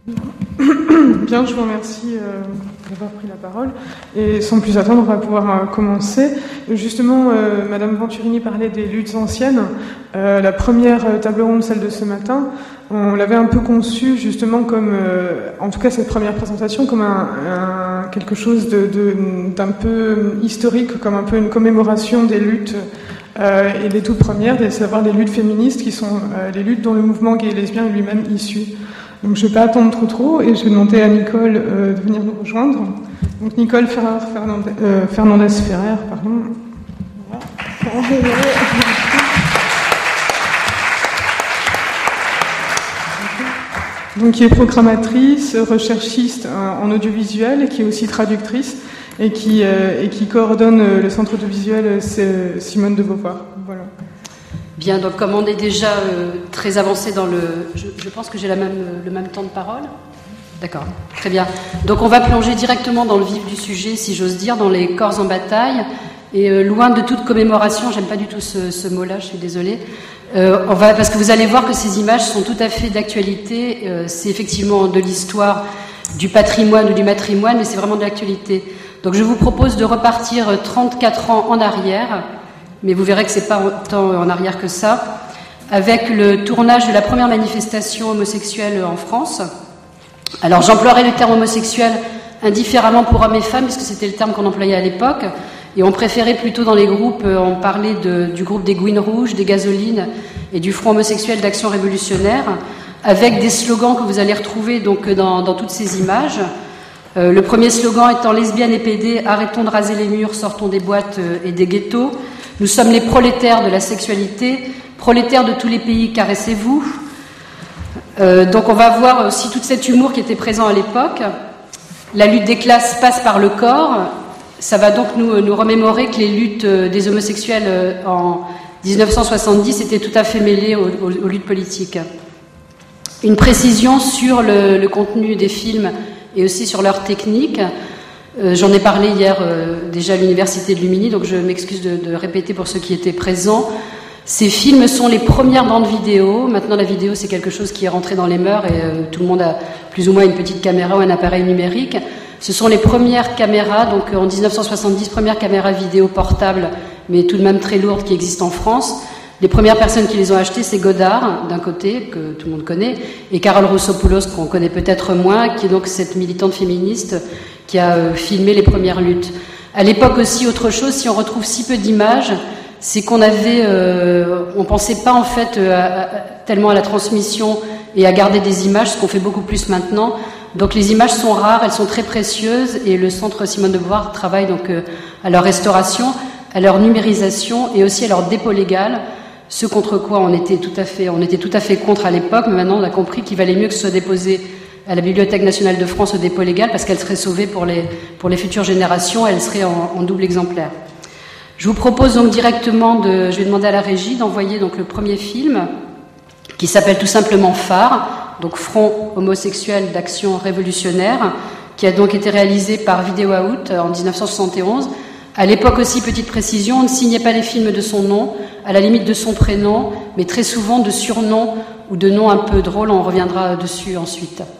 Bien, je vous remercie d'avoir pris la parole. Et sans plus attendre, on va pouvoir commencer. Justement, Madame Venturini parlait des luttes anciennes. La première table ronde, celle de ce matin, on l'avait un peu conçue justement comme, en tout cas cette première présentation, comme quelque chose d'un peu historique, comme un peu une commémoration des luttes et les toutes premières, à savoir les luttes féministes qui sont les luttes dont le mouvement gay et lesbien est lui-même issu. Donc je ne vais pas attendre trop et je vais demander à Nicole de venir nous rejoindre. Donc Nicole Fernandez-Ferrer, pardon. Donc qui est programmatrice, recherchiste en audiovisuel et qui est aussi traductrice et qui coordonne le centre audiovisuel Simone de Beauvoir. Voilà. Bien, donc comme on est déjà très avancé dans le... Je pense que j'ai le même temps de parole. D'accord, très bien. Donc on va plonger directement dans le vif du sujet, si j'ose dire, dans les corps en bataille. Et loin de toute commémoration, j'aime pas du tout ce mot-là, je suis désolée. Parce que vous allez voir que ces images sont tout à fait d'actualité. C'est effectivement de l'histoire, du patrimoine ou du matrimoine, mais c'est vraiment de l'actualité. Donc je vous propose de repartir 34 ans en arrière, mais vous verrez que c'est pas autant en arrière que ça, avec le tournage de la première manifestation homosexuelle en France. Alors j'emploierai le terme homosexuel indifféremment pour hommes et femmes, puisque c'était le terme qu'on employait à l'époque, et on préférait plutôt dans les groupes, on parlait du groupe des Gouines Rouges, des Gasolines et du Front homosexuel d'action révolutionnaire, avec des slogans que vous allez retrouver donc dans toutes ces images. Le premier slogan étant « Lesbiennes et PD, arrêtons de raser les murs, sortons des boîtes et des ghettos ». Nous sommes les prolétaires de la sexualité, prolétaires de tous les pays, caressez-vous. Donc on va voir aussi tout cet humour qui était présent à l'époque. La lutte des classes passe par le corps. Ça va donc nous remémorer que les luttes des homosexuels en 1970 étaient tout à fait mêlées aux luttes politiques. Une précision sur le contenu des films et aussi sur leur technique. J'en ai parlé hier déjà à l'université de Lumini, donc je m'excuse de répéter pour ceux qui étaient présents. Ces films sont les premières bandes vidéo. Maintenant, la vidéo, c'est quelque chose qui est rentré dans les mœurs et tout le monde a plus ou moins une petite caméra ou un appareil numérique. Ce sont les premières caméras, donc en 1970, premières caméras vidéo portables, mais tout de même très lourdes, qui existent en France. Les premières personnes qui les ont achetées, c'est Godard, d'un côté, que tout le monde connaît, et Carole Roussopoulos, qu'on connaît peut-être moins, qui est donc cette militante féministe qui a filmé les premières luttes. À l'époque aussi, autre chose, si on retrouve si peu d'images, c'est qu'on on pensait pas en fait tellement à la transmission et à garder des images, ce qu'on fait beaucoup plus maintenant. Donc les images sont rares, elles sont très précieuses, et le centre Simone de Beauvoir travaille donc à leur restauration, à leur numérisation et aussi à leur dépôt légal, ce contre quoi on était tout à fait contre à l'époque, mais maintenant on a compris qu'il valait mieux que ce soit déposé à la Bibliothèque nationale de France au dépôt légal, parce qu'elle serait sauvée pour les futures générations, elle serait en double exemplaire. Je vous propose donc directement je vais demander à la régie d'envoyer donc le premier film, qui s'appelle tout simplement Phare, donc Front homosexuel d'action révolutionnaire, qui a donc été réalisé par Vidéo Out en 1971. À l'époque aussi, petite précision, on ne signait pas les films de son nom, à la limite de son prénom, mais très souvent de surnoms ou de noms un peu drôles, on reviendra dessus ensuite.